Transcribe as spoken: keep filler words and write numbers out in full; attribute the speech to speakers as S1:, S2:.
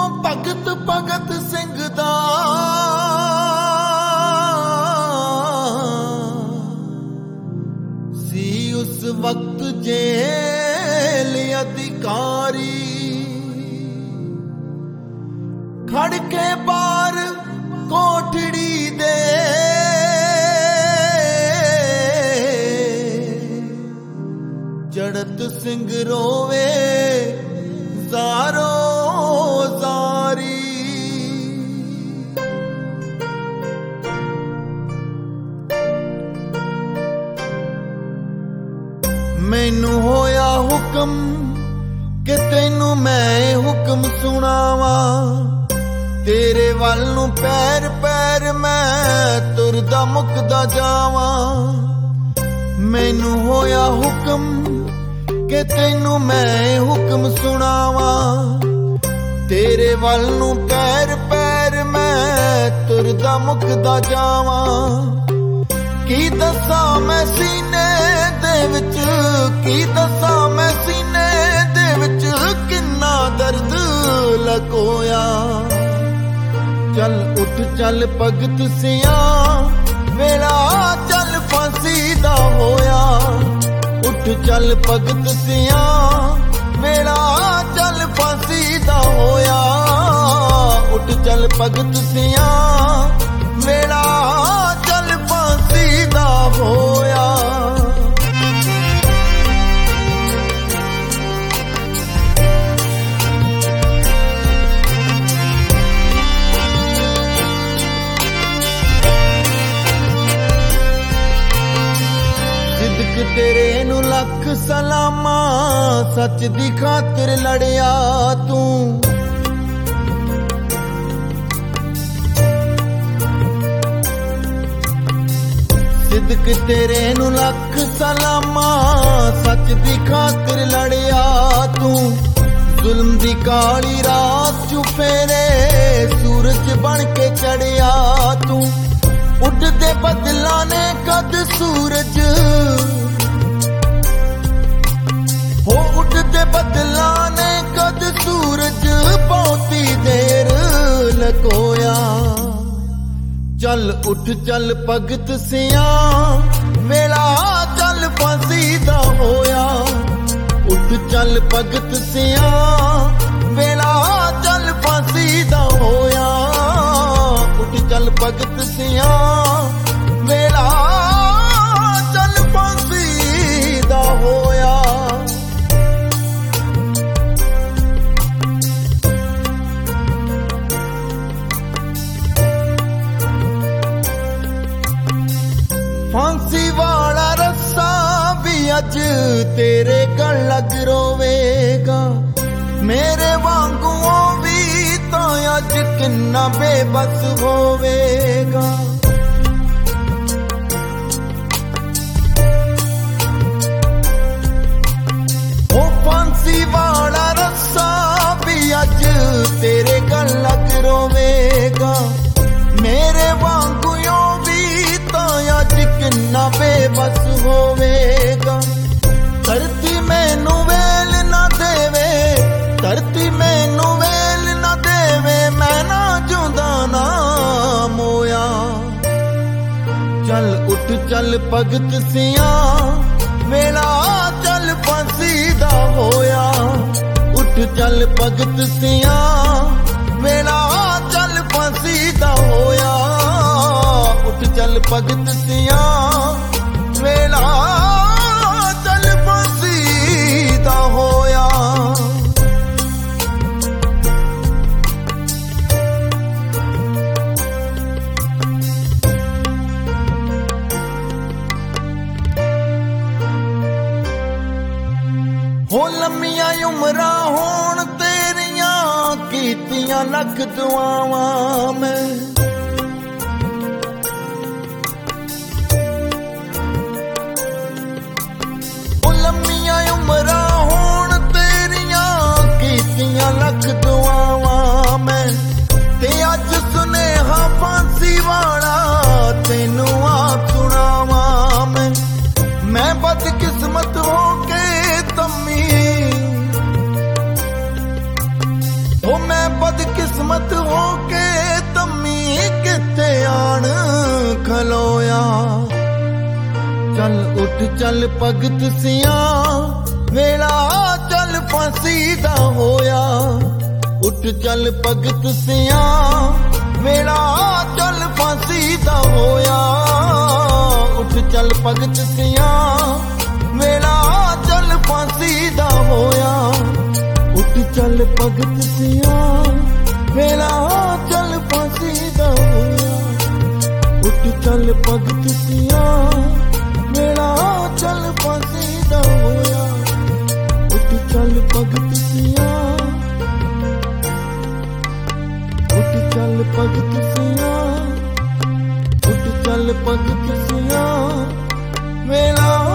S1: ਭਗਤ ਭਗਤ ਸਿੰਘ ਦਾ ਸੀ ਉਸ ਵਕਤ ਜੇਲ ਅਧਿਕਾਰੀ ਖੜ ਕੇ ਬਾਹਰ ਕੋਠੜੀ ਦੇ ਜੜਤ ਸਿੰਘ ਰੋਵੇ ਜ਼ਾਰੋ ਜ਼ਾਰੀ। ਮੈਨੂੰ ਹੋਇਆ ਹੁਕਮ ਕਿ ਤੈਨੂੰ ਮੈਂ ਹੁਕਮ ਸੁਣਾਵਾਂ, ਤੇਰੇ ਵੱਲ ਨੂੰ ਪੈਰ ਪੈਰ ਮੈਂ ਤੁਰਦਾ ਮੁੱਕਦਾ ਜਾਵਾਂ। ਮੈਨੂੰ ਹੋਇਆ ਹੁਕਮ ਕਿ ਤੈਨੂੰ ਮੈਂ ਹੁਕਮ ਸੁਣਾਵਾਂ, ਤੇਰੇ ਵੱਲ ਨੂੰ ਪੈਰ ਪੈਰ ਮੈਂ ਤੁਰਦਾ ਮੁੱਕਦਾ ਜਾਵਾਂ। ਕੀ ਦੱਸਾਂ ਮੈਂ ਸੀਨੇ ਦੇ ਵਿੱਚ, ਕੀ ਦੱਸਾਂ ਮੈਂ ਸੀਨੇ ਦੇ ਵਿੱਚ ਕਿੰਨਾ ਦਰਦ ਲਕੋਇਆ। ਚੱਲ ਉੱਠ ਚੱਲ ਭਗਤ ਸਿਆਂ ਵੇਲਾ ਚੱਲ ਫਾਂਸੀ ਦਾ ਹੋਇਆ। ਉੱਠ ਚੱਲ ਭਗਤ ਸਿਆਂ ਵੇਲਾ ਚੱਲ ਫਾਂਸੀ ਦਾ ਹੋਇਆ। ਉੱਠ ਚੱਲ ਭਗਤ ਸਿਆਂ ਵੇਲਾ ਚੱਲ ਫਾਂਸੀ ਦਾ ਹੋਇਆ। ਤੇਰੇ ਨੂੰ ਲੱਖ ਸਲਾਮਾਂ, ਸੱਚ ਦੀ ਖਾਤਰ ਲੜਿਆ ਤੂੰ। ਸਿਦਕ ਤੇਰੇ ਨੂੰ ਲੱਖ ਸਲਾਮਾਂ, ਸੱਚ ਦੀ ਖਾਤਰ ਲੜਿਆ ਤੂੰ। ਜ਼ੁਲਮ ਦੀ ਕਾਲੀ ਰਾਤ ਚੁਫੇਰੇ ਸੂਰਜ ਬਣ ਕੇ ਚੜਿਆ ਤੂੰ। ਉੱਡਦੇ ਬੱਦਲਾਂ ਨੇ ਕਦ ਸੂਰਜ ਹੋ, ਉੱਡਦੇ ਬੱਦਲਾਂ ਨੇ ਕਦ ਸੂਰਜ ਬਹੁਤੀ ਦੇਰ ਲਕੋਇਆ। ਚੱਲ ਉੱਠ ਚੱਲ ਭਗਤ ਸਿਆਂ ਵੇਲਾ ਚੱਲ ਫਾਂਸੀ ਦਾ ਹੋਇਆ। ਉੱਠ ਚੱਲ ਭਗਤ ਸਿਆਂ ਵੇਲਾ ਚੱਲ ਫਾਂਸੀ ਦਾ ਹੋਇਆ। ਉੱਠ ਚੱਲ ਭਗਤ ਸਿਆਂ ਵੇਲਾ ਚੱਲ ਫਾਂਸੀ ਦਾ ਹੋਇਆ। ਫਾਂਸੀ ਵਾਲਾ ਰੱਸਾ ਵੀ ਅੱਜ ਤੇਰੇ ਗਲ ਲੱਗ ਰੋਵੇਗਾ। ਮੇਰੇ ਵਾਂਗੂ ਵੀ ਤਾਂ ਅੱਜ ਕਿੰਨਾ ਬੇਬਸ ਹੋਵੇਗਾ। ਉਹ ਫਾਂਸੀ ਵਾਲਾ ਰੱਸਾ ਵੀ ਅੱਜ ਤੇਰੇ ਗਲ ਲੱਗ ਰੋਵੇਗਾ। ਮੇਰੇ ਵਾਂਗੂ ਵੀ ਤਾਂ ਅੱਜ ਕਿੰਨਾ ਬੇਬਸ ਹੋਵੇਗਾ। ਧਰਤੀ ਮੈਨੂੰ ਵੇਲ ਨਾ ਦੇਵੇ, ਧਰਤੀ ਮੈਨੂੰ ਵੇਲ ਨਾ ਦੇਵੇ, ਮੈਂ ਨਾ ਜਿਉਂਦਾ ਨਾ ਮੋਇਆ। ਚੱਲ ਉੱਠ ਚੱਲ ਭਗਤ ਸਿਆਂ ਵੇਲਾ ਚੱਲ ਫਾਂਸੀ ਦਾ ਹੋਇਆ। ਉੱਠ ਚੱਲ ਭਗਤ ਸਿਆਂ ਵੇਲਾ ਚੱਲ ਫਾਂਸੀ ਦਾ ਹੋਇਆ। ਉੱਠ ਚੱਲ ਭਗਤ ਸਿਆਂ ਵੇਲਾ ਚੱਲ ਫਾਂਸੀ ਦਾ ਹੋਇਆ। ਹੋ ਲੰਮੀਆਂ ਉਮਰਾਂ ਹੋਣ ਤੇਰੀਆਂ, ਕੀਤੀਆਂ ਲੱਖ ਦੁਆਵਾਂ ਮੈਂ। ਲੰਮੀਆਂ ਉਮਰਾਂ ਹੋਣ ਤੇਰੀਆਂ, ਕੀਤੀਆਂ ਲੱਖ ਦੁਆਵਾਂ ਮੈਂ। ਤੇ ਅੱਜ ਸੁਨੇਹਾ ਫਾਂਸੀ ਵਾਲਾ ਤੈਨੂੰ ਆ ਸੁਣਾਵਾਂ ਮੈਂ। ਮੈਂ ਬਦਕਿਸਮਤ ਹੋ ਕੇ ਤੰਮੀ ओ मैं बदकिस्मत होके तम्मी किथे आन खलोया। चल उठ चल भगत सिया वेला चल फांसी दा होया। उठ चल भगत सिया वेला चल फांसी दा होया। उठ चल भगत सिया वेला चल फांसी दा होया। उठ चल भगत सिया वेला चल फांसी दा होया। उठ चल भगत सिया वेला चल फांसी दा होया। उठ चल भगत सिया उठ चल भगत सिया उठ चल भगत सिया वेला